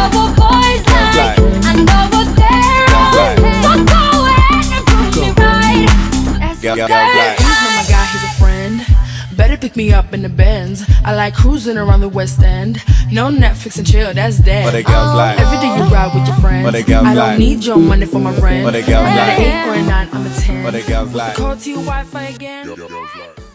what boys like. I know what they're on. So go ahead and prove me right. That's what girls like. He's not my guy, he's a friend. Better pick me up in the Benz. I like cruising around the West End. No Netflix and chill, that's dead. What the girls like? Every day you ride with your friends. What the girls I don't like? need your money for my rent. What the girls I'm like? at an 8 or a 9, I'm a 10. What the girls like? Call to your Wi-Fi again. Girls like.